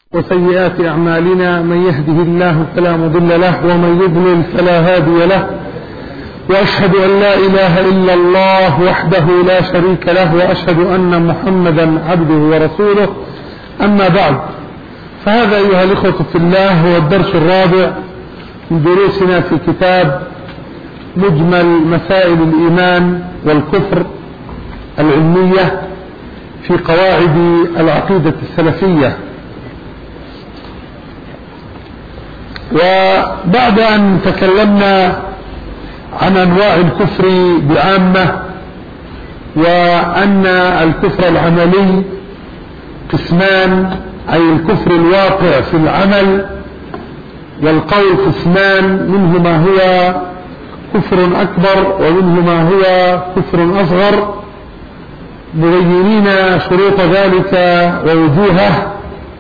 وسيئات أعمالنا، من يهده الله فلا مضل له ومن يضلل فلا هادي له، وأشهد أن لا إله إلا الله وحده لا شريك له، وأشهد أن محمدا عبده ورسوله. أما بعد، فهذا أيها الإخوة في الله هو الدرس الرابع من دروسنا في كتاب مجمل مسائل الإيمان والكفر العلمية في قواعد العقيدة السلفية. وبعد أن تكلمنا عن أنواع الكفر بعامة، وأن الكفر العملي قسمان، أي الكفر الواقع في العمل، والقول قسمان، منه ما هو كفر أكبر ومنه ما هو كفر أصغر، مبينين شروط ذلك ووجوهه.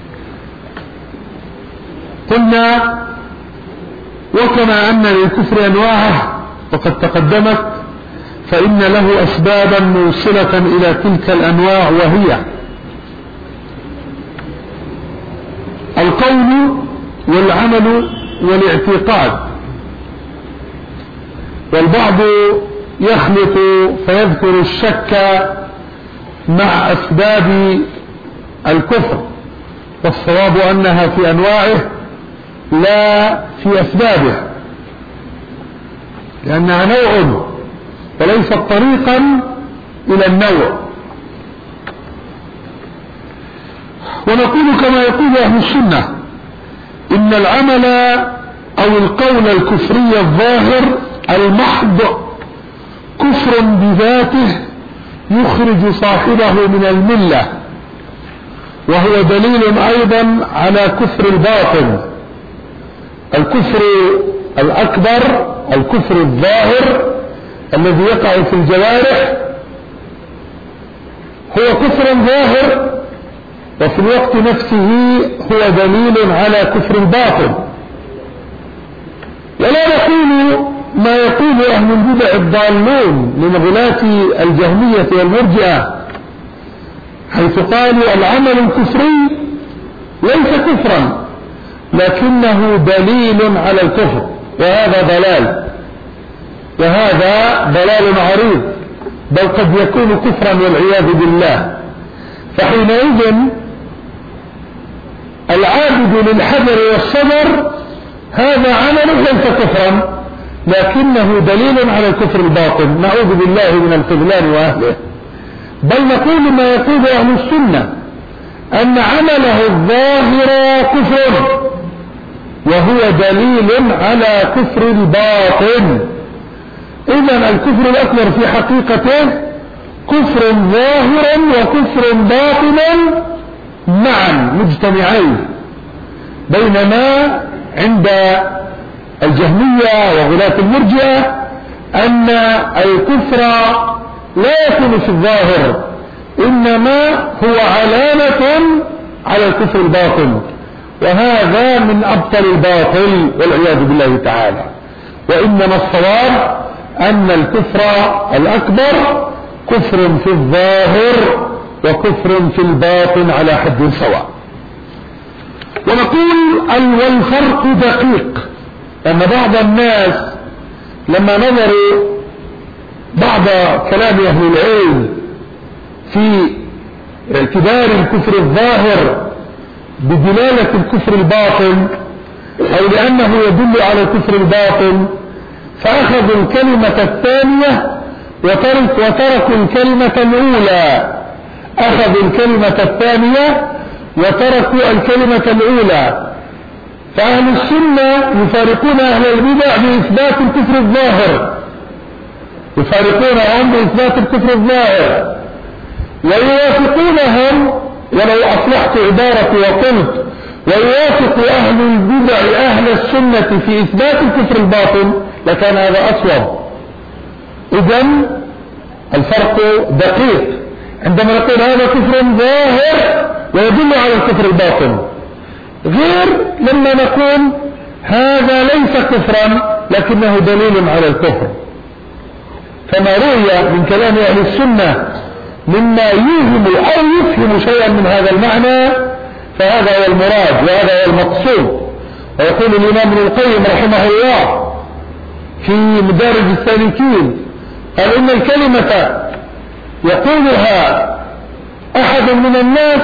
قلنا وكما أن للكفر أنواعه وقد تقدمت، فإن له أسبابا موصلة إلى تلك الأنواع، وهي القول والعمل والاعتقاد. والبعض يخلط فيذكر الشك مع أسباب الكفر، والصواب أنها في أنواعه لا في أسبابه، لأنها نوع وليست طريقا إلى النوع. ونقول كما يقول أهل السنة: إن العمل أو القول الكفري الظاهر المحض كفر بذاته يخرج صاحبه من الملة، وهو دليل أيضا على كفر الباطن. الكفر الأكبر، الكفر الظاهر الذي يقع في الجوارح، هو كفر ظاهر، وفي الوقت نفسه هو دليل على كفر الباطن. ولا نقول ما يقول أهل البدع الضالون من غلاة الجهمية والمرجئة، حيث قالوا العمل الكفري ليس كفرا لكنه دليل على الكفر، وهذا ضلال، وهذا ضلال عريض، بل قد يكون كفرا والعياذ بالله. فحينئذ العابد للحجر والشجر هذا عمل ليس كفرا لكنه دليل على الكفر الباطن، نعوذ بالله من الخذلان وأهله. بل نقول ما يقول أهل السنة أن عمله الظاهر كفر، وهو دليل على كفر الباطن. إذن الكفر الأكبر في حقيقته كفر ظاهرا وكفر باطنا معا مجتمعين، بينما عند الجهمية وغلاة المرجئة أن الكفر لا يكون في الظاهر، إنما هو علامة على الكفر الباطن، وهذا من أبطل الباطل والعياذ بالله تعالى. وإنما الصواب أن الكفر الأكبر كفر في الظاهر وكفر في الباطن على حد سواء. ونقول والفرق دقيق، أن بعض الناس لما نظروا بعض كلام أهل العلم في اعتبار الكفر الظاهر بدلالة الكفر الباطن، أو لأنه يدل على الكفر الباطن، فأخذوا الكلمة الثانية وتركوا الكلمة الأولى. أخذوا الكلمة الثانية وتركوا الكلمة الأولى. فأهل السنة يفارقون أهل البدع بإثبات الكفر الظاهر، يفارقونهم بإثبات الكفر الظاهر، ويوافقونهم، ولو أصلحت عبارتي وقلت ويوافق أهل البدع أهل السنة في إثبات الكفر الباطن لكان هذا أصوب. إذن الفرق دقيق عندما نقول هذا كفر ظاهر ويدل على الكفر الباطن، غير لما نقول هذا ليس كفرا لكنه دليل على الكفر. فما روي من كلام أهل السنة مما يوهم أو يفهم شيئا من هذا المعنى فهذا هو المراد وهذا هو المقصود. ويقول الإمام ابن القيم رحمه الله في مدارج السالكين قال إن الكلمة يقولها أحد من الناس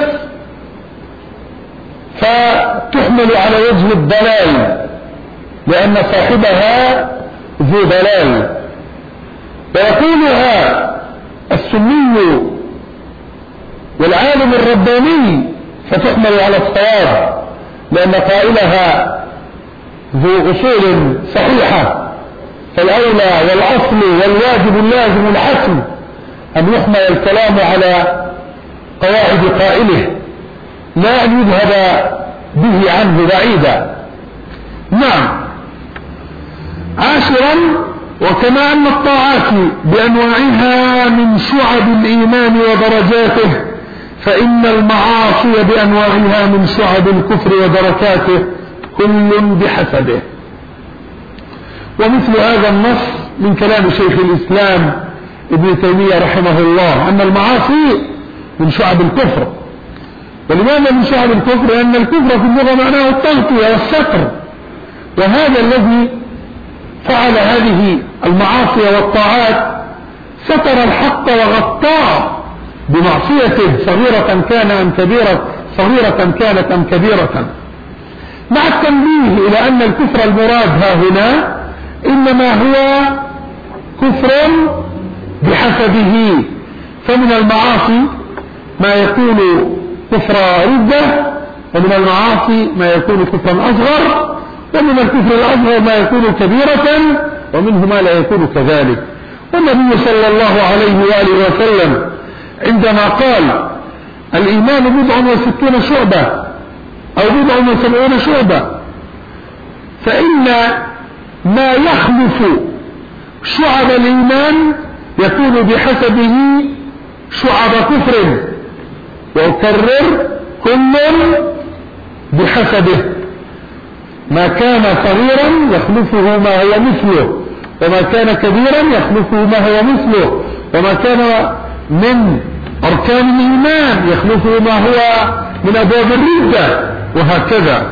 فتحمل على وجه الضلال لأن صاحبها ذو ضلال، ويقولها السني والعالم الرباني فتحمل على الصواب لأن قائلها ذو أصول صحيحة. فالأولى والأصل والواجب اللازم الحسن أن يحمل الكلام على قواعد قائله لا أن يذهب به عنه بعيدا. نعم. عاشرا، وكما أن الطاعات بأنواعها من شعب الإيمان ودرجاته فإن المعاصي بأنواعها من شعب الكفر ودركاته كل بحسبه. ومثل هذا النص من كلام شيخ الإسلام ابن تيمية رحمه الله أن المعاصي من شعب الكفر. ولماذا من شعب الكفر؟ لأن الكفر في اللغة معناه التغطية والستر، وهذا الذي فعل هذه المعاصي والطاعات ستر الحق وغطاه بمعصيته صغيرة كان أم كبيرة، صغيرة كانت أم كبيرة، مع التنبيه إلى أن الكفر المراد ها هنا إنما هو كفر بحسبه. فمن المعاصي ما يكون كفر ردة، ومن المعاصي ما يكون كفرا أصغر، ومن الكفر الأصغر ما يكون كبيرة، ومنه ما لا يكون كذلك. والنبي صلى الله عليه وآله وسلم عندما قال الإيمان 69 شعبة أو 70 شعبة، فإن ما يخلف شعب الإيمان يكون بحسبه شعب كفر، وأكرر كل بحسبه. ما كان صغيرا يخلفه ما هو مثله، وما كان كبيرا يخلفه ما هو مثله، وما كان من أركان الإيمان يخلفه ما هو من أبواب الردة، وهكذا.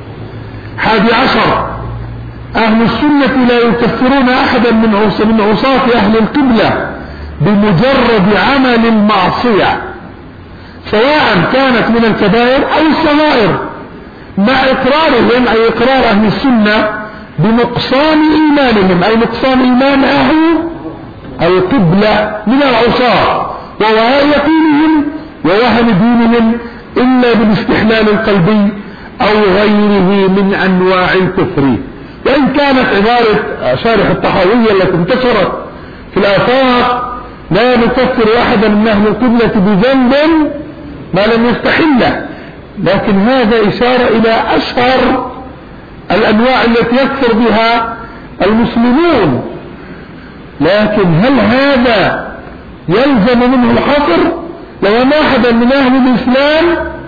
11، أهل السنة لا يكفرون أحدا من عصاة أهل القبلة بمجرد عمل المعصية سواء كانت من الكبائر أو الصغائر، مع إقرارهم أي إقرار أهل السنة بنقصان إيمانهم، أي نقصان إيمان أهل القبلة من العصاة ووهاء يقينهم ووهن دينهم إلا بالاستحلال القلبي أو غيره من أنواع الكفر. وإن كانت عبارة شارح الطحاوية التي انتشرت في الآفاق لا نكفر أحدا من أهل القبلة بذنب ما لم يستحله، لكن هذا إشارة إلى أشهر الأنواع التي يكفر بها المسلمون. لكن هل هذا يلزم منه الحصر؟ لو أن أحدا من أهل الإسلام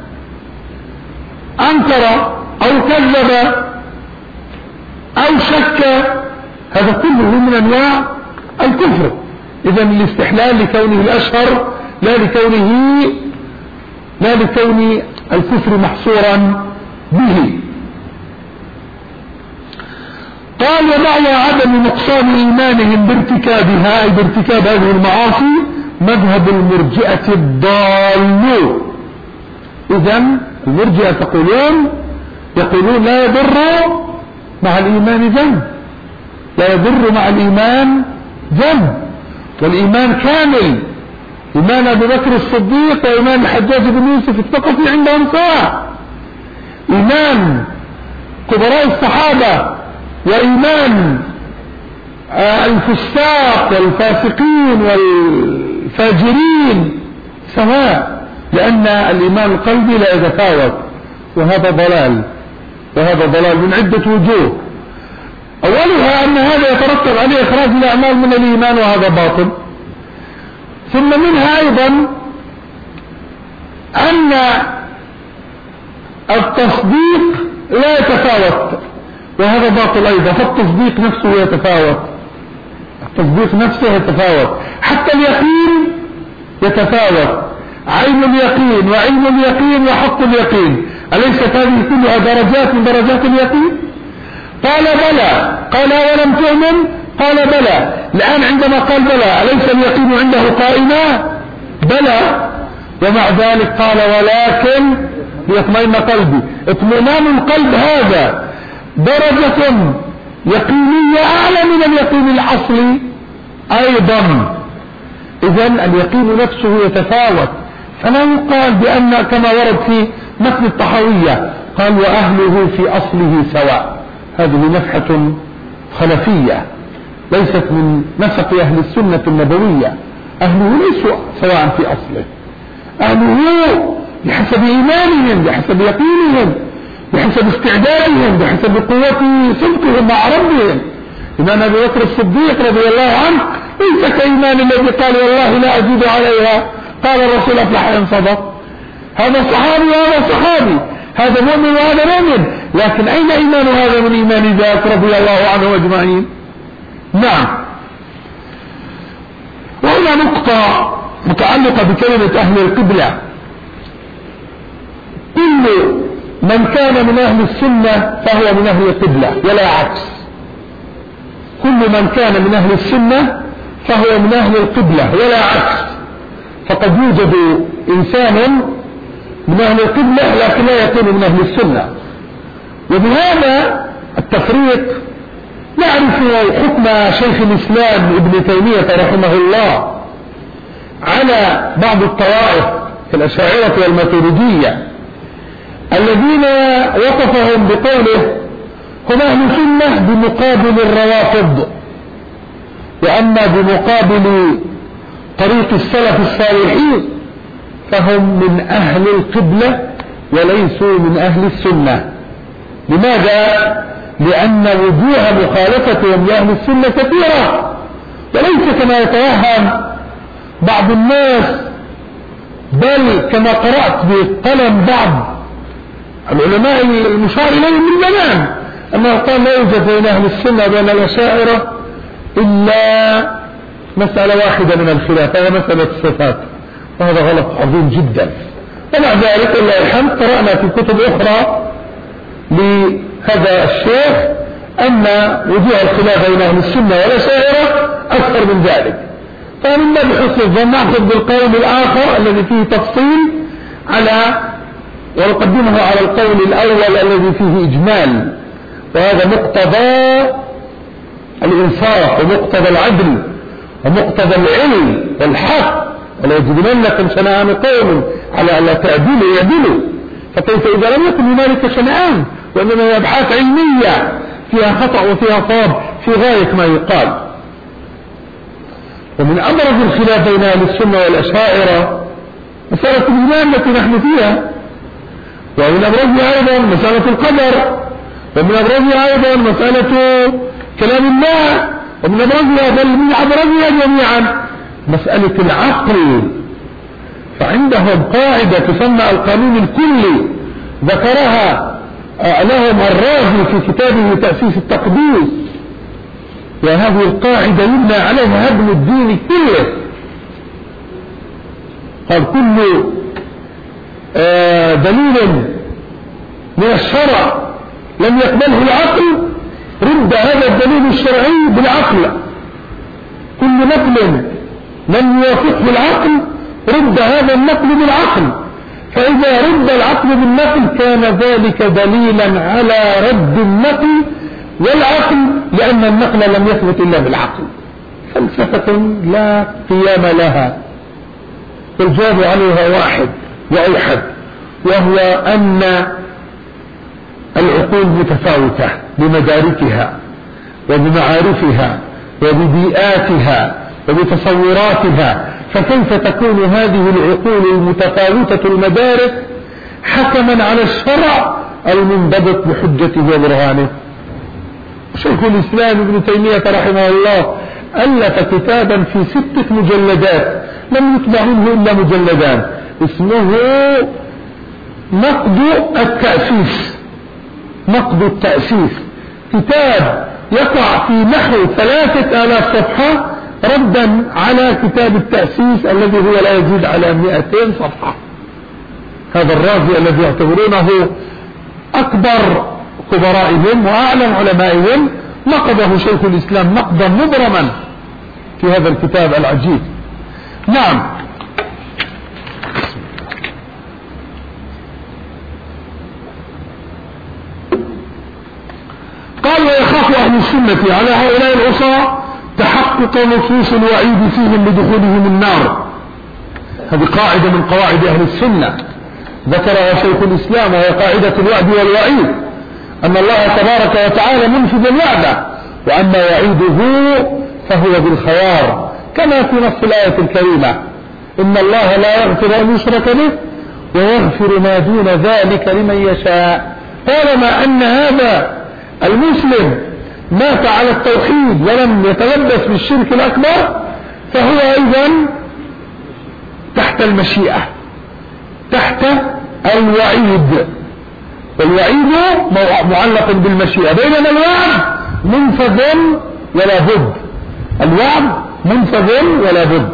أنكر أو كذب أو شك، هذا كله من أنواع الكفر. إذن الاستحلال لكونه الأشهر لا لكون الكفر محصورا به. قال ومعنى عدم نقصان إيمانهم بارتكابها أي بارتكاب هذه المعاصي مذهب المرجئة الضال. إذن المرجئة يقولون لا يضر مع الإيمان ذنب، لا يضر مع الإيمان ذنب، والإيمان كامل. إيمان أبي بكر الصديق وإيمان الحجاج بن يوسف الثقفي عندهم سواء، إيمان كبراء الصحابة وإيمان الفساق والفاسقين والفاجرين سواء، لأن الإيمان القلبي لا يتفاوت، وهذا ضلال من عدة وجوه. أولها أن هذا يترتب عليه إخراج الأعمال من الإيمان، وهذا باطل. ثم منها أيضا أن التصديق لا يتفاوت، وهذا باطل أيضا، فالتصديق نفسه يتفاوت، حتى اليقين يتفاوت، عين اليقين وعلم اليقين وحق اليقين. أليست هذه كلها درجات من درجات اليقين؟ قال بلى. قال ولم تؤمن؟ قال بلى. الآن عندما قال بلى أليس اليقين عنده قائما؟ بلى. ومع ذلك قال ولكن ليطمئن قلبي. اطمئنان القلب هذا درجة يقينية أعلى من اليقين الأصلي أيضا. إذن اليقين نفسه يتفاوت، فلا يقال بأن كما ورد في متن الطحاوية قال وأهله في أصله سواء. هذه نفحة خلفية ليست من نسق أهل السنة النبوية. أهله ليسوا سواء في أصله، أهله بحسب إيمانهم، بحسب يقينهم، بحسب استعدادهم، بحسب قوة صدقهم مع ربهم. إمام أبي بكر الصديق رضي الله عنه ليس كإيمان الذي قال والله لا أزيد عليها، قال الرسول أفلح إن صدق. هذا صحابي وهذا صحابي، هذا مؤمن وهذا مؤمن، لكن أين إيمان هذا من إيمان ذاك رضي الله عنه أجمعين؟ نعم. وهنا نقطة متعلقة بكلمة أهل القبلة. كل من كان من أهل السنة فهو من أهل القبلة ولا عكس. كل من كان من أهل السنة فهو من أهل القبلة ولا عكس. فقد يوجد إنسان من أهل القبلة لكن لا يكون من أهل السنة. وبهذا التفريق نعرف حكم شيخ الإسلام ابن تيمية رحمه الله على بعض الطوائف الأشاعرة والماتريدية الذين وصفهم بقوله هم أهل سنة بمقابل الروافض، وأما بمقابل طريق السلف الصالحين فهم من أهل القبلة وليسوا من أهل السنة. لماذا؟ لأن وجوه مخالفتهم لأهل السنة كثيرة، وليس كما يتوهم بعض الناس، بل كما قرأت بقلم بعض العلماء المشار إليهم من زمان أنه قال لا يوجد بين أهل السنة بين الأشاعرة إلا مسألة واحدة من الخلاف، وهي مسألة الصفات، وهذا غلط عظيم جدا. ومع ذلك الله الحمد قرأنا في كتب أخرى لهذا الشيخ أن وجوه الخلاف بين أهل السنة والأشاعرة أكثر من ذلك. فمما بحسن الظن نأخذ بالقول الآخر الذي فيه تفصيل على ونقدمه على القول الأول الذي فيه إجمال، وهذا مقتضى الإنصاف ومقتضى العدل ومقتضى العلم والحق. ولا يجرمنكم شنآن قوم على ألا تعدلوا يعدلوا. فكيف إذا لم يكن هنالك شنآن، وإنما هي أبحاث علمية فيها خطأ وفيها صواب في غاية ما يقال. ومن أبرز الخلاف بين أهل السنة والأشاعرة مسألة الإيمان التي نحن فيها، ومن أبرزها أيضا مسألة القدر، ومن أبرزها أيضا مسألة كلام الله، ومن أبرزها بل من أبرزها جميعا مسألة العقل. فعندهم قاعدة تسمى القانون الكلي ذكرها لهم الرازي في كتابه تأسيس التقديس، وهذه القاعدة يبنى عليها هدم الدين كله. قال كل دليل من الشرع لم يقبله العقل رد هذا الدليل الشرعي بالعقل. كل نقل لم يوافقه العقل رد هذا النقل بالعقل. فإذا رد العقل بالنقل كان ذلك دليلا على رد النقل والعقل، لأن النقل لم يثبت إلا بالعقل. فلسفة لا قيام لها. الجواب عليها واحد وأوحد، وهو أن العقول متفاوتة بمداركها وبمعارفها وببيئاتها وبتصوراتها، فكيف تكون هذه العقول المتفاوتة المدارك حكما على الشرع المنضبط بحجته وبرهانه؟ شيخ الإسلام ابن تيمية رحمه الله ألف كتابا في 6 مجلدات لم يطبع منه إلا مجلدان، اسمه نقد التأسيس. نقد التأسيس كتاب يقع في نحو 3000 صفحة ردا على كتاب التأسيس الذي هو لا يزيد على 200 صفحة. هذا الرازي الذي يعتبرونه أكبر كبرائهم وأعلم علمائهم، نقده شيخ الإسلام نقدا مبرما في هذا الكتاب العجيب. نعم. قال: ويخاف أهل السنة على هؤلاء العصاة تحقق نصوص الوعيد فيهم بدخولهم النار. هذه قاعدة من قواعد أهل السنة ذكرها شيخ الإسلام، وهي قاعدة الوعد والوعيد، أن الله تبارك وتعالى منفذ الوعد، وأما وعيده فهو بالخيار، كما في نص الآية الكريمة: إن الله لا يغفر أن يشرك به ويغفر ما دون ذلك لمن يشاء. طالما أن هذا المسلم مات على التوحيد ولم يتلبس بالشرك الأكبر، فهو أيضا تحت المشيئة، تحت الوعيد، والوعيد معلق بالمشيئة، بينما الوعد منفذ ولا بد، الوعد منفذ ولا بد.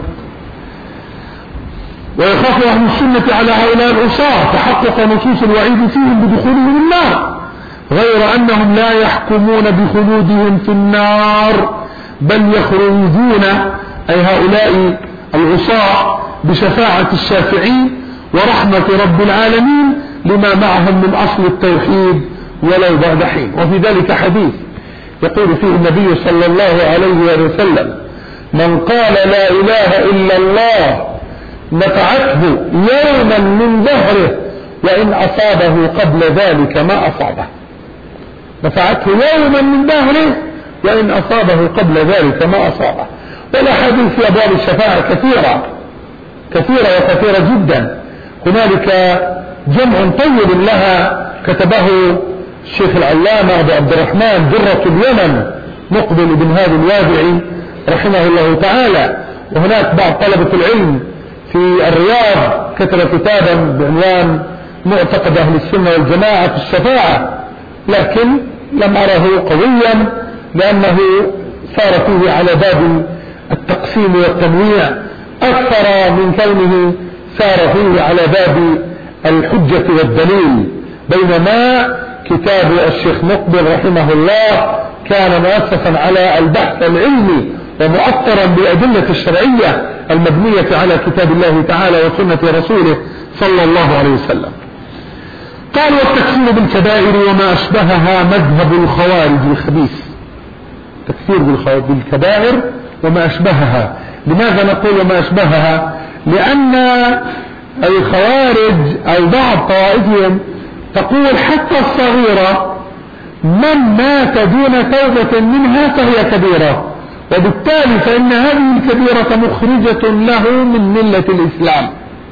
ويخاف أهل السنة على هؤلاء العصاة تحقق نصوص الوعيد فيهم بدخولهم النار، غير أنهم لا يحكمون بخلودهم في النار، بل يخرجون أي هؤلاء العصاة بشفاعة الشافعين ورحمة رب العالمين لما معهم من أصل التوحيد ولو بعد حين. وفي ذلك حديث يقول فيه النبي صلى الله عليه وسلم: من قال لا إله إلا الله نفعته يوما من دهره وإن أصابه قبل ذلك ما أصابه. نفعته يوما من دهره وإن أصابه قبل ذلك ما أصابه. والأحاديث في أبواب الشفاعة كثيرة وكثيرة جدا. هنالك جمع طيب لها كتبه الشيخ العلامة أبو عبد الرحمن درة اليمن مقبل بن هادي الوادعي رحمه الله تعالى. وهناك بعض طلبة العلم في الرياض كتب كتابا بعنوان معتقد أهل السنة والجماعة في الشفاعة، لكن لم أره قويا لأنه صار فيه على باب التقسيم والتنويع أكثر من كونه سار فيه على باب الحجة والدليل، بينما كتاب الشيخ مقبل رحمه الله كان مؤسسا على البحث العلمي ومؤثرا بالأدلة الشرعية المبنية على كتاب الله تعالى وسنة رسوله صلى الله عليه وسلم. قال: والتكفير بالكبائر وما أشبهها مذهب الخوارج الخبيث. تكفير بالكبائر وما أشبهها. لماذا نقول وما أشبهها؟ لأن الخوارج أو بعض طوائفهم تقول حتى الصغيرة من مات دون توبة منها فهي كبيرة، وبالتالي فإن هذه الكبيرة مخرجة له من ملة الإسلام،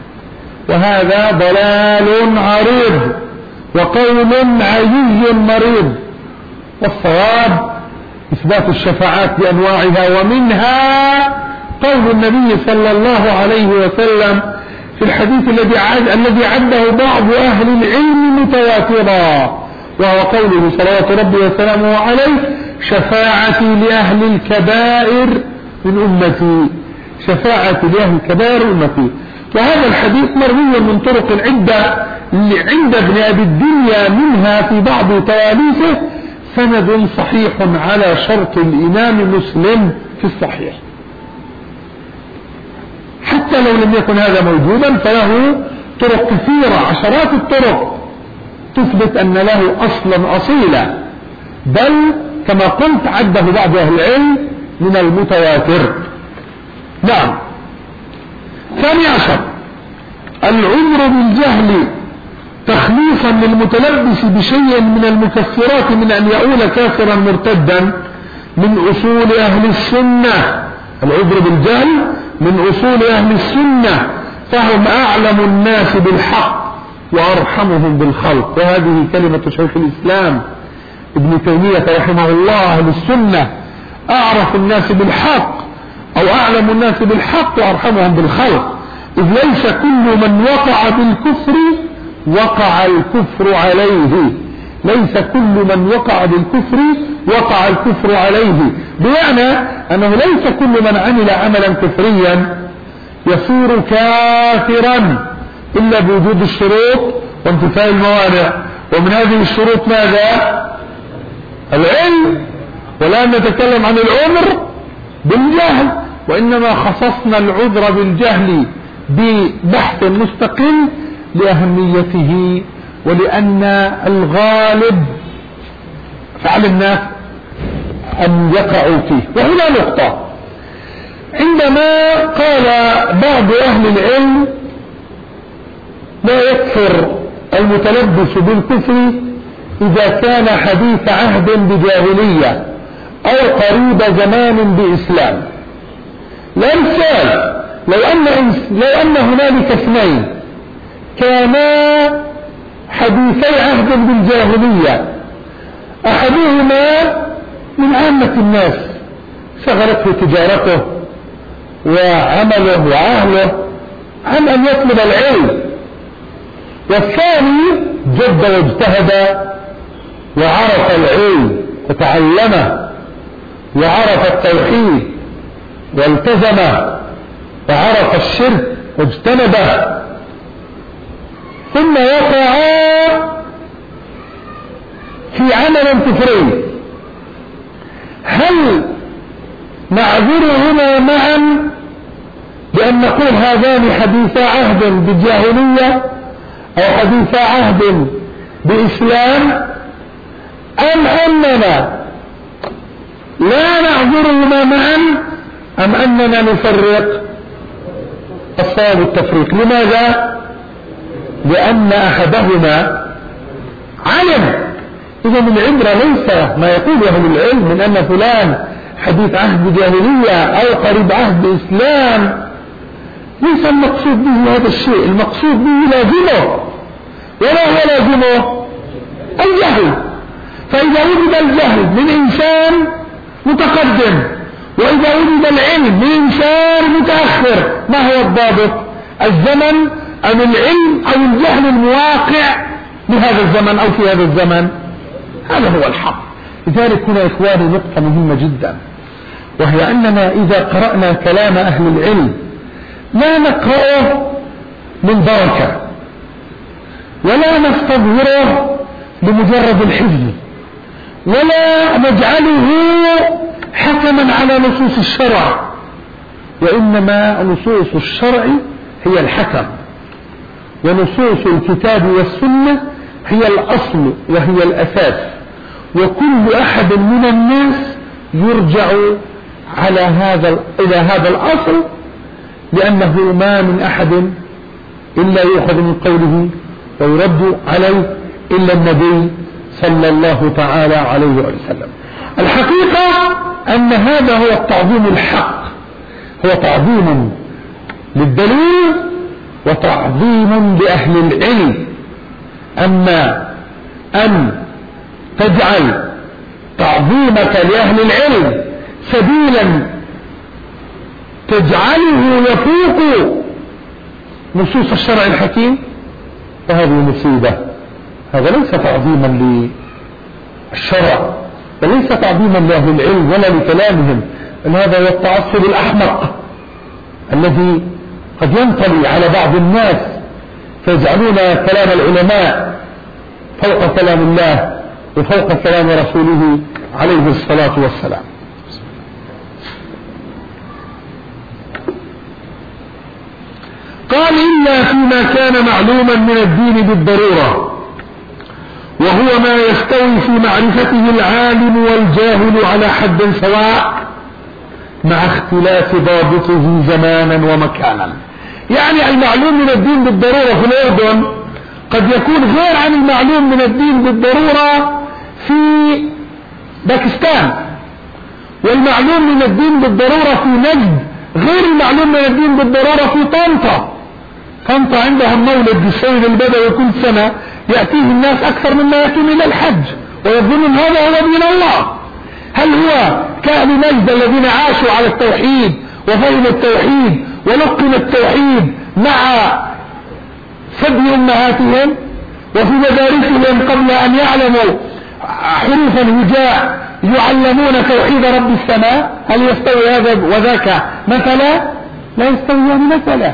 وهذا ضلال عريض وقول عيي مريض. والصواب إثبات الشفاعات بأنواعها، ومنها قول النبي صلى الله عليه وسلم في الحديث الذي عده بعض أهل العلم متواترا، وهو قوله صلوات ربي وسلامه عليه: شفاعتي لأهل الكبائر من أمتي، شفاعتي لأهل الكبائر أمتي. وهذا الحديث مروي من طرق عدة عند ابن أبي الدنيا، منها في بعض تواليفه سند صحيح على شرط الإمام مسلم في الصحيح. حتى لو لم يكن هذا موجودا فله طرق كثيرة، عشرات الطرق تثبت أن له أصلا أصيلا، بل كما قلت عده بعض أهل العلم من المتواتر. نعم. 12 العذر بالجهل تخليصا للمتلبس بشيء من المكفرات من أن يؤول كافرا مرتدا من أصول أهل السنة. العذر بالجهل من أصول أهل السنة، فهم أعلم الناس بالحق وأرحمهم بالخلق. وهذه كلمة شيخ الإسلام ابن تيمية رحمه الله. أهل السنة أعرف الناس بالحق أو أعلم الناس بالحق وأرحمهم بالخلق، إذ ليس كل من وقع بالكفر وقع الكفر عليه، ليس كل من وقع بالكفر وقع الكفر عليه، بمعنى أنه ليس كل من عمل عملا كفريا يصير كافرا إلا بوجود الشروط وانتفاء الموانع، ومن هذه الشروط ماذا؟ العلم. ولا نتكلم عن العذر بالجهل، وإنما خصصنا العذر بالجهل ببحث مستقل لأهميته، ولأن الغالب فعل الناس أن يقعوا فيه. وهنا نقطة، عندما قال بعض أهل العلم لا يكفر المتلبس بالكفر إذا كان حديث عهد بجاهلية أو قريب زمان بإسلام. لا مثال، لو أن هنالك اثنين كانا حديثي عهد بالجاهلية، أحدهما من عامة الناس شغلته تجارته وعمله وأهله عن أن يطلب العلم، والثاني جد واجتهد وعرف العلم وتعلمه وعرف التوحيد والتزمه وعرف الشرك واجتنبه، ثم وقع في عمل كفري. هل نعذرهما معا بأن نقول هذان حديثا عهد بالجاهلية أو حديثا عهد بإسلام، أم أننا لا نعذرهما معا، أم أننا نفرق؟ الصواب التفريق. لماذا؟ لأن أحدهما علم. إذا العبرة ليس ما يقوله أهل العلم من أن فلان حديث عهد بجاهلية أو قريب عهد بإسلام، ليس المقصود به هذا الشيء. المقصود به لازمه، ولا هو لازمه الجهل. فإذا وجد الجهل من إنسان متقدم، وإذا وجد العلم من إنسان متأخر، ما هو الضابط؟ الزمن أم العلم أو الجهل المواقع بهذا الزمن أو في هذا الزمن؟ هذا هو الحق. لذلك هنا إخواني نقطة مهمة جدا، وهي أننا إذا قرأنا كلام أهل العلم لا نقرأه من بركة، ولا نستظهره لمجرد الحفظ، ولا نجعله حكما على نصوص الشرع، وإنما نصوص الشرع هي الحكم، ونصوص الكتاب والسنة هي الأصل وهي الأساس، وكل أحد من الناس يرجع إلى هذا الأصل، لأنه ما من أحد إلا يؤخذ من قوله ويرد عليه إلا النبي صلى الله تعالى عليه وسلم. الحقيقة أن هذا هو التعظيم الحق، هو تعظيم للدليل وتعظيم لأهل العلم. أما أن تجعل تعظيمك لأهل العلم سبيلا تجعله يفوق نصوص الشرع الحكيم، فهذه مصيبة. هذا ليس تعظيما للشرع، وليس تعظيما لأهل العلم ولا لكلامهم، بل هذا هو التعصب الأحمق الذي قد ينطلي على بعض الناس فيجعلون كلام العلماء فوق كلام الله وفوق كلام رسوله عليه الصلاة والسلام. قال إلا فيما كان معلوما من الدين بالضرورة، وهو ما يستوي في معرفته العالم والجاهل على حد سواء مع اختلاف ضابطه زمانا ومكانا. يعني المعلوم من الدين بالضرورة في الأردن قد يكون غير عن المعلوم من الدين بالضرورة في باكستان، والمعلوم من الدين بالضرورة في نجد غير المعلوم من الدين بالضرورة في طنطا. طنطا عندهم مولد بالسيد البدوي كل سنة يأتيه الناس أكثر مما يأتون إلى الحج، ويظنون هذا هو دين الله. هل هو كأهل نجد الذين عاشوا على التوحيد وفهموا التوحيد ولقنوا التوحيد مع ثدي أمهاتهم وفي مدارسهم قبل أن يعلموا حروفا هجاء يعلمون توحيد رب السماء؟ هل يستوي هذا وذاك مثلا؟ لا يستويان مثلا.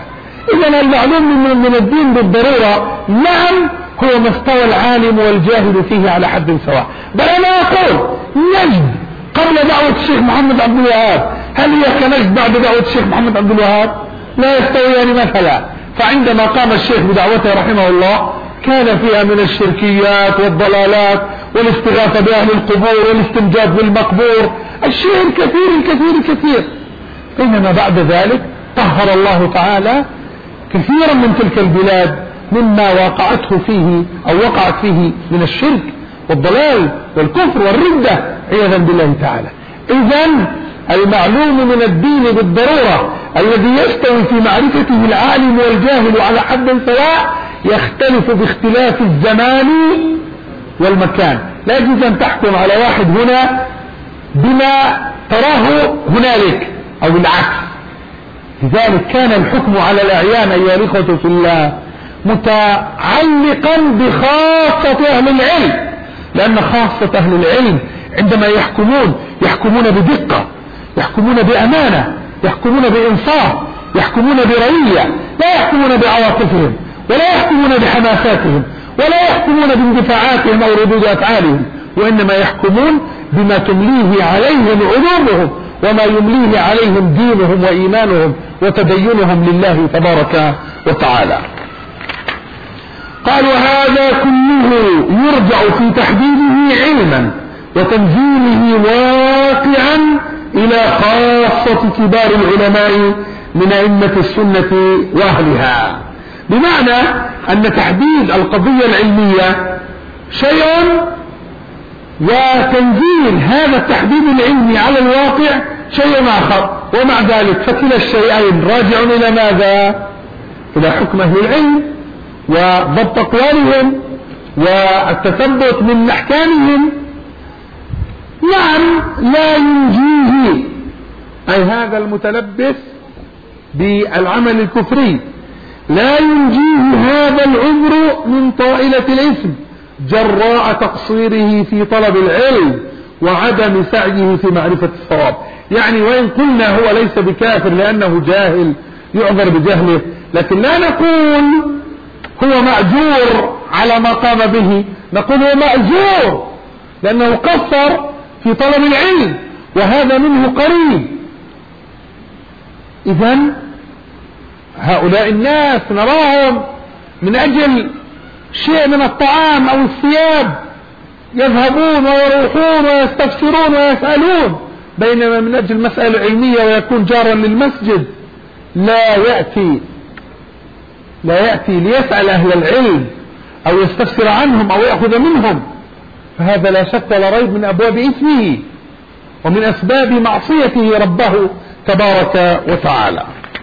إذن المعلوم من الدين بالضرورة نعم هو مستوى العالم والجاهل فيه على حد سواء. بل أنا أقول نجد قبل دعوة الشيخ محمد عبد الوهاب هل هي كنجد بعد دعوة الشيخ محمد عبد الوهاب؟ لا يستويان مثلا. فعندما قام الشيخ بدعوته رحمه الله كان فيها من الشركيات والضلالات والاستغاثة بأهل القبور والاستنجاد بالمقبور، الشيء الكثير الكثير الكثير. بينما بعد ذلك طهر الله تعالى كثيرا من تلك البلاد مما وقعته فيه أو وقعت فيه من الشرك والضلال والكفر والردة عياذا بالله تعالى. إذن المعلوم من الدين بالضرورة الذي يستوي في معرفته العالم والجاهل على حد سواء يختلف باختلاف الزمان والمكان. لا يجوز أن تحكم على واحد هنا بما تراه هنالك أو العكس. لذلك كان الحكم على الأعيان أيها الإخوة في الله متعلقا بخاصة أهل العلم، لأن خاصة أهل العلم عندما يحكمون بدقة، يحكمون بأمانة، يحكمون بإنصاف، يحكمون برؤية، لا يحكمون بعواطفهم ولا يحكمون بحماساتهم ولا يحكمون باندفاعاتهم أو ردود أفعالهم، وإنما يحكمون بما تمليه عليهم علومهم وما يمليه عليهم دينهم وإيمانهم وتدينهم لله تبارك وتعالى. قال وهذا كله يرجع في تحديده علما وتنزيله واقعا إلى خاصة كبار العلماء من أئمة السنة وأهلها، بمعنى أن تحديد القضية العلمية شيء وتنزيل هذا التحديد العلمي على الواقع شيء آخر، ومع ذلك فكلا الشيئين راجع إلى ماذا؟ إلى حكم أهل العلم وضبط أقوالهم والتثبت من أحكامهم. نعم لا ينجيه أي هذا المتلبس بالعمل الكفري لا ينجيه هذا العذر من طائلة الإثم جراء تقصيره في طلب العلم وعدم سعيه في معرفة الصواب. يعني وإن قلنا هو ليس بكافر لأنه جاهل يعذر بجهله، لكن لا نقول هو مأجور على ما قام به، نقول هو مأجور لأنه قصر في طلب العلم وهذا منه قريب. إذن هؤلاء الناس نراهم من أجل شيء من الطعام أو الثياب يذهبون ويروحون ويستفسرون ويسألون، بينما من أجل مسألة علمية ويكون جارا للمسجد لا يأتي ليسأل أهل العلم أو يستفسر عنهم أو يأخذ منهم، فهذا لا شك ولا ريب من أبواب إثمه ومن أسباب معصيته ربه تبارك وتعالى.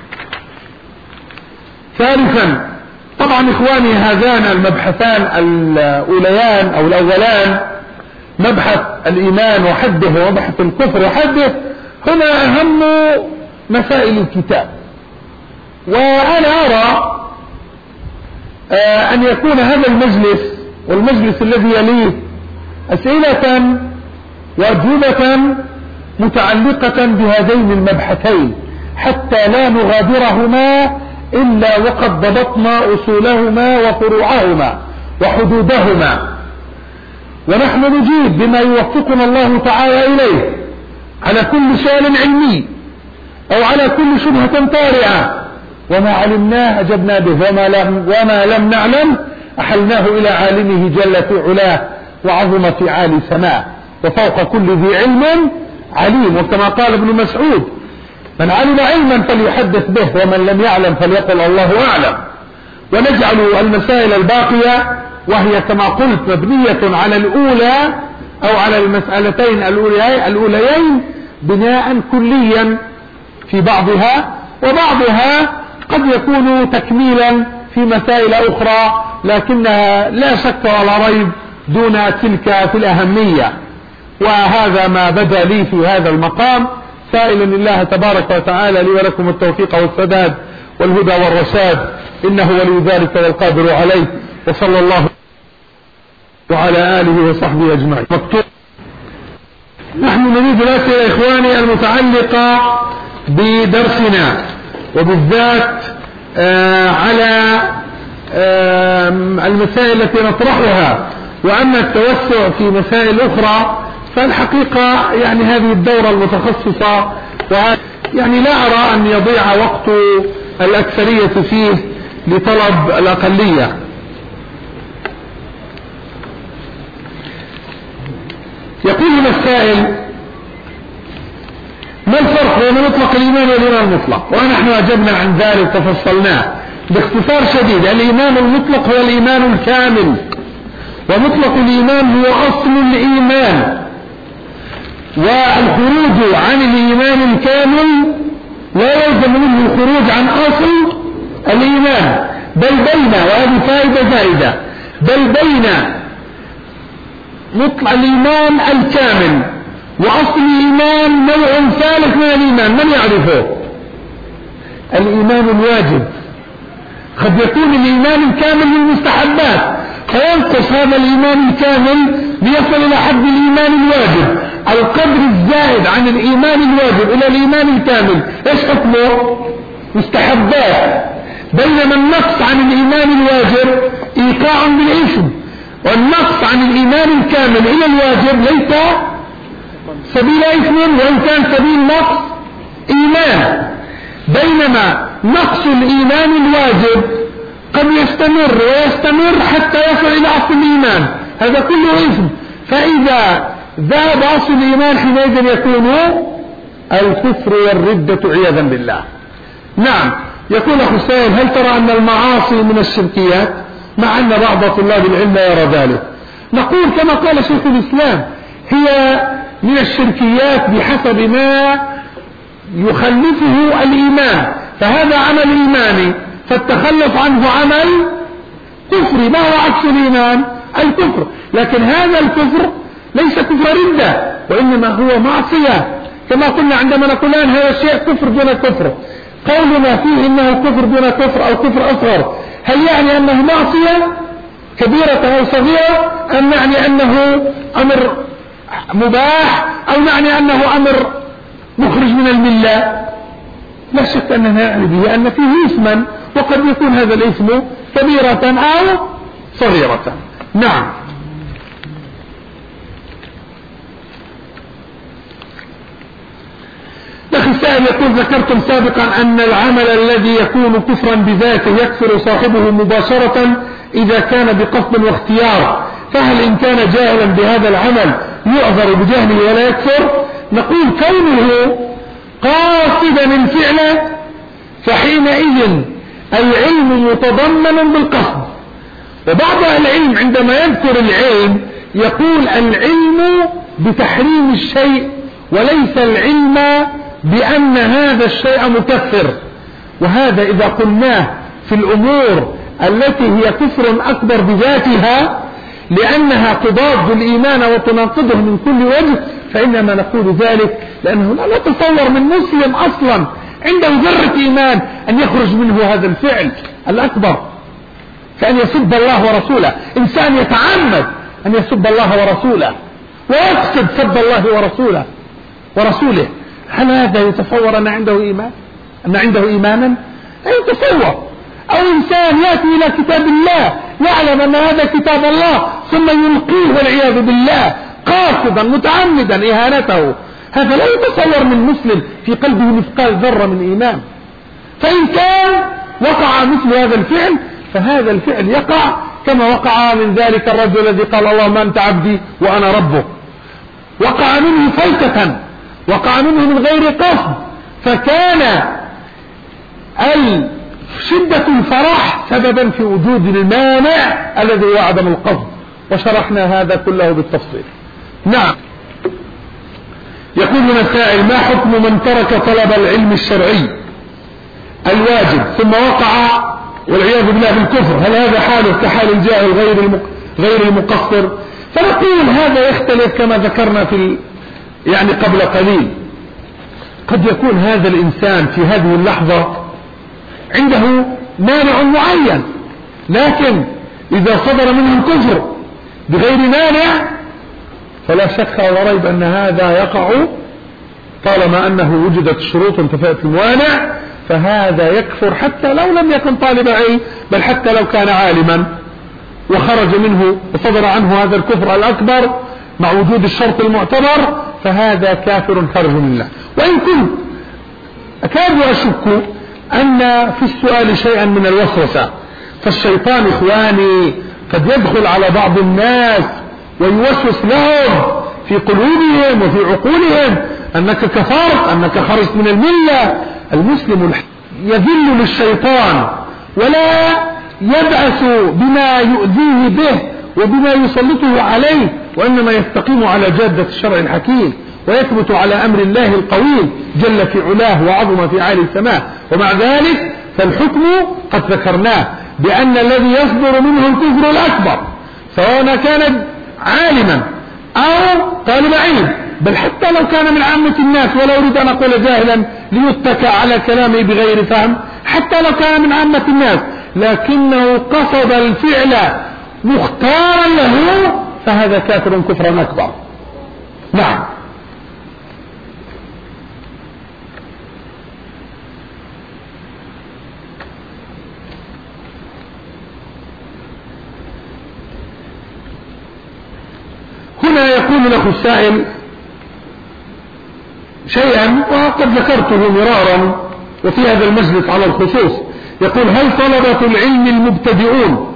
ثالثا طبعا إخواني هذان المبحثان الأوليان أو الأولان مبحث الإيمان وحده ومبحث الكفر وحده هما أهم مسائل الكتاب، وأنا أرى أن يكون هذا المجلس والمجلس الذي يليه أسئلة وأجوبة متعلقة بهذين المبحثين حتى لا نغادرهما إلا وقد ضبطنا أصولهما وفروعهما وحدودهما، ونحن نجيب بما يوفقنا الله تعالى إليه على كل سؤال علمي أو على كل شبهة طارئة، وما علمناه أجبنا به وما لم نعلم أحلناه إلى عالمه جل في علاه وعظم في عالي سماه وفوق كل ذي علم عليم. وكما قال ابن مسعود من علم علما فليحدث به ومن لم يعلم فليقل الله أعلم. ونجعل المسائل الباقية وهي كما قلت مبنية على الأولى أو على المسألتين الأوليين بناء كليا في بعضها، وبعضها قد يكون تكميلا في مسائل أخرى لكنها لا شك ولا ريب دون تلك في الأهمية. وهذا ما بدا لي في هذا المقام، سائلا الله تبارك وتعالى لي ولكم التوفيق والسداد والهدى والرشاد، إنه ولي ذلك والقادر عليه، وصلى الله وعلى آله وصحبه أجمعين. نحن نريد الأسئلة إخواني المتعلقة بدرسنا وبالذات على المسائل التي نطرحها. وأما التوسع في مسائل أخرى فالحقيقة يعني هذه الدورة المتخصصة، يعني لا أرى أن يضيع وقت الأكثرية فيه لطلب الأقلية. يقول السائل: ما الفرق بين مطلق الإيمان والإيمان المطلق؟ ونحن أجبنا عن ذلك وفصلناه باختصار شديد. الإيمان المطلق هو الإيمان الكامل، ومطلق الإيمان هو أصل الإيمان، والخروج عن الإيمان الكامل لا يلزم منه الخروج عن أصل الإيمان، بل بين، وهذه فائدة زائدة، بل بين مطلق الإيمان الكامل وأصل الإيمان نوع ثالث من الإيمان. من يعرفه؟ الإيمان الواجب. قد يكون الإيمان الكامل من المستحبات فينقص هذا الإيمان الكامل ليصل إلى حد الإيمان الواجب. القدر الزائد عن الإيمان الواجب إلى الإيمان الكامل إيش حكمه؟ مستحبات. بينما النقص عن الإيمان الواجب إيقاع بالإثم، والنقص عن الإيمان الكامل إلى الواجب ليس سبيل إثم وإن كان سبيل نقص إيمان. بينما نقص الإيمان الواجب قد يستمر ويستمر حتى يصل إلى أصل الإيمان، هذا كله إثم. فإذا ذهب أصل الإيمان حينئذ يكون الكفر والردة عياذا بالله. نعم. يقول أخو السائل: هل ترى أن المعاصي من الشركيات؟ مع أن بعض طلاب العلم يرى ذلك. نقول كما قال شيخ الإسلام: هي من الشركيات بحسب ما يخلفه الإيمان، فهذا عمل إيماني فالتخلف عنه عمل كفري. ما هو عكس الإيمان؟ الكفر. لكن هذا الكفر ليس كفر ردة، وإنما هو معصية، كما قلنا عندما نقول الآن هذا الشيء كفر دون كفر. قولنا فيه إنه كفر دون كفر أو كفر أصغر، هل يعني أنه معصية كبيرة أو صغيرة، أم يعني أنه أمر مباح، أو يعني أنه أمر مخرج من الملة؟ لا شك أننا يعني به أن فيه إثما، وقد يكون هذا الإثم كبيرة أو صغيرة. نعم. أخي السائل يقول: ذكرتم سابقا أن العمل الذي يكون كفرا بذاته يكفر صاحبه مباشرة إذا كان بقصد واختيار، فهل إن كان جاهلا بهذا العمل يعذر بجهله ولا يكفر؟ نقول: كونه قاصدا الفعل فحينئذ العلم متضمن بالقصد. وبعض العلم عندما يذكر العلم يقول العلم بتحريم الشيء وليس العلم بأن هذا الشيء مكفر. وهذا إذا قلناه في الأمور التي هي كفر أكبر بذاتها لأنها تضاد الإيمان وتناقضه من كل وجه، فإنما نقول ذلك لأنه لا نتصور من مسلم أصلا عنده ذرة إيمان أن يخرج منه هذا الفعل الأكبر، كأن يسب الله ورسوله. إنسان يتعمد أن يسب الله ورسوله ويقصد سب الله ورسوله، هل هذا يتصور أن عنده إيمان؟ أن عنده إيمانا؟ لا يتصور. أو إنسان يأتي إلى كتاب الله يعلم أن هذا كتاب الله ثم يلقيه والعياذ بالله قاصدا متعمدا إهانته، هذا لا يتصور من مسلم في قلبه مثقال ذرة من إيمان. فإن كان وقع مثل هذا الفعل فهذا الفعل يقع كما وقع من ذلك الرجل الذي قال: اللهم أنت عبدي وأنا ربك. وقع منه فلتة، وقع منه من غير قصد، فكان شدة الفرح سببا في وجود المانع الذي هو عدم القصد، وشرحنا هذا كله بالتفصيل. نعم. يقول هنا سائل: ما حكم من ترك طلب العلم الشرعي الواجب ثم وقع والعياذ بالله بالكفر؟ هل هذا حاله كحال الجاهل غير المقصر؟ فنقول هذا يختلف كما ذكرنا يعني قبل قليل. قد يكون هذا الإنسان في هذه اللحظة عنده مانع معين، لكن إذا صدر منه الكفر بغير مانع فلا شك ولا ريب أن هذا يقع طالما أنه وجدت الشروط وانتفأت الموانع، فهذا يكفر حتى لو لم يكن طالب علم، بل حتى لو كان عالما وخرج منه وصدر عنه هذا الكفر الأكبر مع وجود الشرط المعتبر، فهذا كافر خارج من الله. وإن كنت أكاد أشك أن في السؤال شيئا من الوسوسة، فالشيطان إخواني قد يدخل على بعض الناس ويوسوس لهم في قلوبهم وفي عقولهم أنك كفرت، أنك خرجت من الملة. المسلم يذل للشيطان ولا يبعث بما يؤذيه به وبما يسلطه عليه، وإنما يستقيم على جادة الشرع الحكيم ويثبت على أمر الله القويم جل في علاه وعظم في عالي السماء. ومع ذلك فالحكم قد ذكرناه بأن الذي يصدر منه الكفر الأكبر سواء كان عالما أو طالب علم، بل حتى لو كان من عامة الناس، ولا أريد أن أقول جاهلا ليتكى على كلامه بغير فهم، حتى لو كان من عامة الناس لكنه قصد الفعل مختارا له، فهذا كافر كفرا أكبر. نعم. هنا يقول له السائل شيئا وقد ذكرته مرارا وفي هذا المجلس على الخصوص، يقول: هل طلبة العلم المبتدئون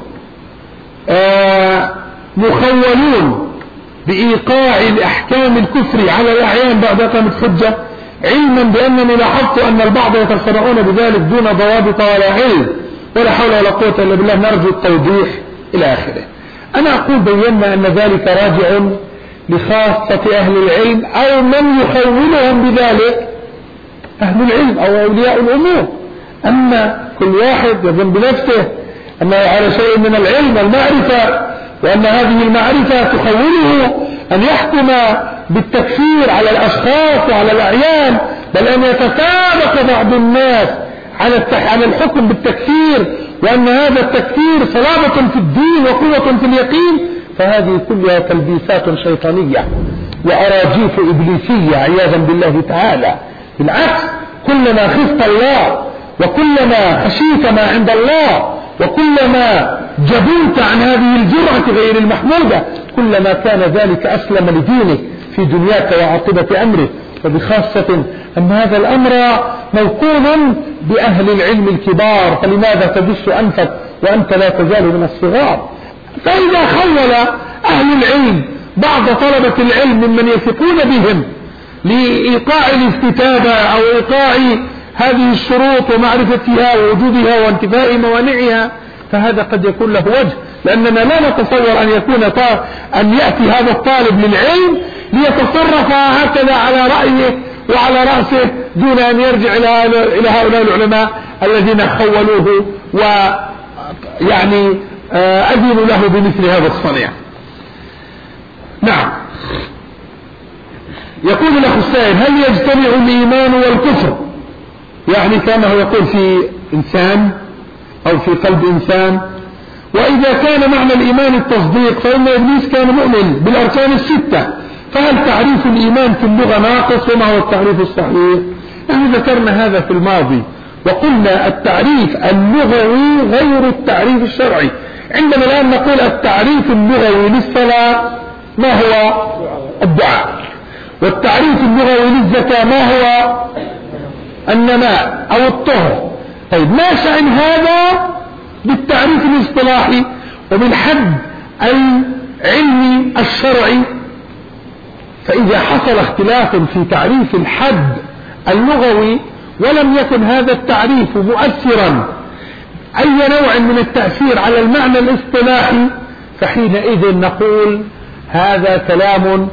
مخولون بإيقاع الأحكام الكفر على الأعيان بعد إقامة حجة، علما بأنني لاحظت أن البعض يتصرعون بذلك دون ضوابط ولا علم ولا حول ولا قوة إلا بالله، نرجو التوضيح إلى آخره. أنا أقول بينا أن ذلك راجع لخاصة أهل العلم أو من يخولهم بذلك أهل العلم أو أولياء الأمور. أما كل واحد يظن بنفسه أنه على شيء من العلم والمعرفة، وأن هذه المعرفة تخوله أن يحكم بالتكفير على الأشخاص وعلى الأعيان، بل أن يتسابق بعض الناس على الحكم بالتكفير، وأن هذا التكفير صلابة في الدين وقوة في اليقين، فهذه كلها تلبيسات شيطانية وأراجيف إبليسية عياذا بالله تعالى. بالعكس، كلما خفت الله وكلما خشيت ما عند الله وكلما جبنت عن هذه الجرأة غير المحمودة، كلما كان ذلك أسلم لدينك في دنياك وعاقبة أمرك، وبخاصة أن هذا الأمر موكول بأهل العلم الكبار، فلماذا تدس أنفك وأنت لا تزال من الصغار؟ فإذا خول أهل العلم بعض طلبة العلم ممن يثقون بهم لإيقاع الاستتابة أو إيقاع هذه الشروط ومعرفتها ووجودها وانتفاء موانعها، فهذا قد يكون له وجه، لأننا لا نتصور أن يأتي هذا الطالب للعلم ليتصرف هكذا على رأيه وعلى رأسه دون أن يرجع إلى هؤلاء العلماء الذين خولوه ويعني أذنوا له بمثل هذا الصنيع. نعم. يقول الأخ السائل: هل يجتمع الإيمان والكفر؟ يعني كانه يقول في إنسان أو في قلب إنسان، وإذا كان معنى الإيمان التصديق فإن إبليس كان مؤمن بالأركان الستة، فهل تعريف الإيمان في اللغة ناقص؟ وما هو التعريف الصحيح؟ نحن ذكرنا هذا في الماضي وقلنا التعريف اللغوي غير التعريف الشرعي. عندما الآن نقول التعريف اللغوي للصلاة ما هو؟ الدعاء. والتعريف اللغوي للزكاة ما هو؟ النماء أو الطهر. طيب، ما شأن هذا بالتعريف الاصطلاحي ومن حد العلم الشرعي؟ فإذا حصل اختلاف في تعريف الحد اللغوي ولم يكن هذا التعريف مؤثرا أي نوع من التأثير على المعنى الاصطلاحي، فحينئذ نقول هذا كلام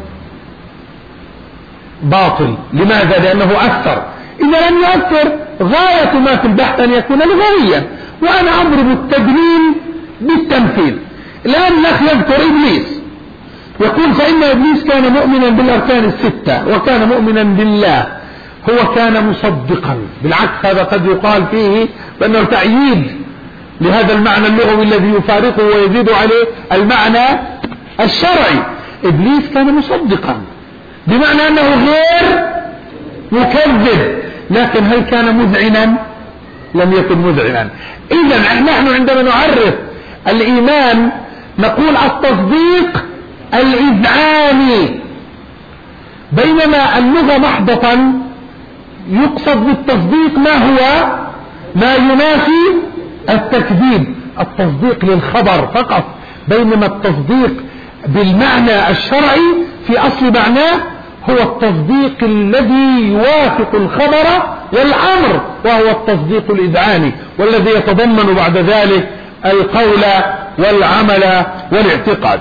باطل. لماذا؟ لأنه أثر. إذا لم يؤثر غاية ما في البحث أن يكون لغويا، وأنا أضرب التدليل بالتمثيل. الآن الأخ يذكر إبليس، يقول فإن إبليس كان مؤمنا بالأركان الستة وكان مؤمنا بالله، هو كان مصدقا. بالعكس، هذا قد يقال فيه بأنه تأييد لهذا المعنى اللغوي الذي يفارقه ويزيد عليه المعنى الشرعي. إبليس كان مصدقا بمعنى أنه غير مكذب، لكن هل كان مذعنا؟ لم يكن مذعنا. إذا نحن عندما نعرف الإيمان نقول التصديق الإذعاني، بينما اللغة محضة يقصد بالتصديق ما هو ما ينافي التكذيب، التصديق للخبر فقط، بينما التصديق بالمعنى الشرعي في أصل معناه هو التصديق الذي يوافق الخبر والأمر، وهو التصديق الإذعاني، والذي يتضمن بعد ذلك القول والعمل والاعتقاد.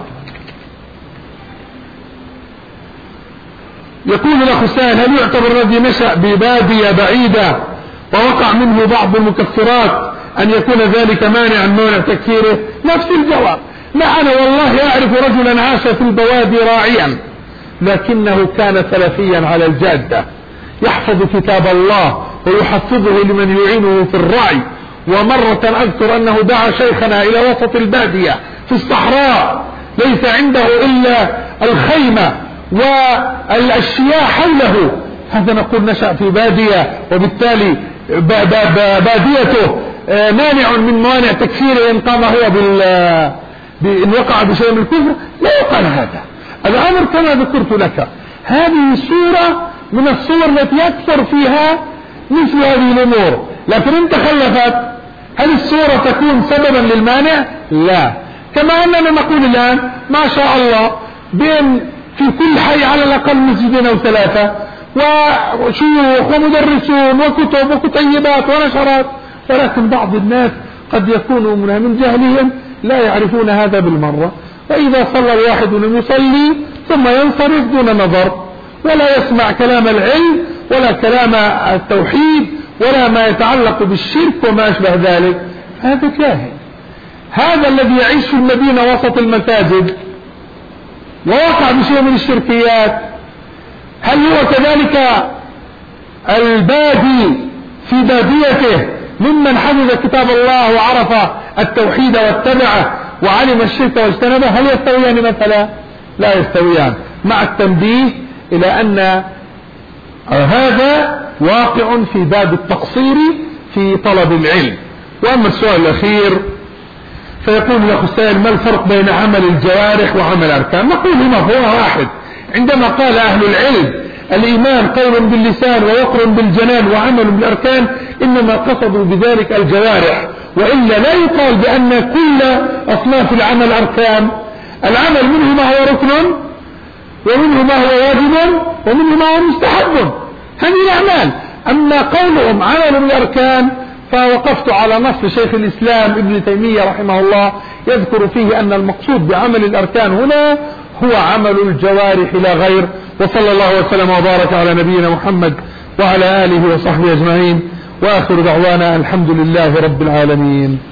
يقول الأخ السائل: هل يعتبر الذي نشأ ببادية بعيدة ووقع منه بعض المكفرات أن يكون ذلك مانعا مانع تكفيره؟ نفس الجواب. لا، أنا والله أعرف رجلا عاش في البوادي راعيا، لكنه كان سلفيا على الجادة، يحفظ كتاب الله ويحفظه لمن يعينه في الرعي. ومرة أذكر أنه دعا شيخنا إلى وسط البادية في الصحراء، ليس عنده إلا الخيمة والأشياء حوله. هذا نقول نشأ في بادية، وبالتالي باديته مانع من موانع تكفيره إن قام هو إن وقع بشيء من الكفر. لا يقال هذا الأمر كما ذكرت لك. هذه صورة من الصور التي يكثر فيها مثل هذه الأمور، لكن إن تخلفت هل الصورة تكون سببا للمانع؟ لا. كما أننا نقول الآن ما شاء الله بين في كل حي على الأقل مسجدين أو 3، وشيوخ ومدرسون وكتب وكتيبات ونشرات، ولكن بعض الناس قد يكونوا من جهلهم لا يعرفون هذا بالمرة، وإذا صلى الواحد لم يصلي ثم ينصرف دون نظر، ولا يسمع كلام العلم ولا كلام التوحيد ولا ما يتعلق بالشرك وما أشبه ذلك، هذا جاهل. هذا الذي يعيش في المدينة وسط المساجد ووقع بشيء من الشركيات، هل هو كذلك البادي في باديته ممن حفظ كتاب الله وعرف التوحيد واتبعه وعلم الشرك واجتنبه؟ هل يستويان مثلا؟ لا يستويان، مع التنبيه إلى أن هذا واقع في باب التقصير في طلب العلم. وأما السؤال الأخير فيقول الأخ السائل: ما الفرق بين عمل الجوارح وعمل الأركان؟ نقول هنا هو واحد. عندما قال أهل العلم الإيمان قول باللسان ووقر بالجنان وعمل بالأركان، إنما قصدوا بذلك الجوارح، وإلا لا يقال بأن كل أصناف العمل أركان. العمل منه ما هو ركن، ومنه ما هو واجب، ومنه ما هو مستحب، هذه الأعمال. أما قولهم عمل بالأركان فوقفت على نص شيخ الإسلام ابن تيمية رحمه الله يذكر فيه أن المقصود بعمل الأركان هنا هو عمل الجوارح لا غير. وصلى الله وسلم وبارك على نبينا محمد وعلى آله وصحبه أجمعين، وآخر دعوانا الحمد لله رب العالمين.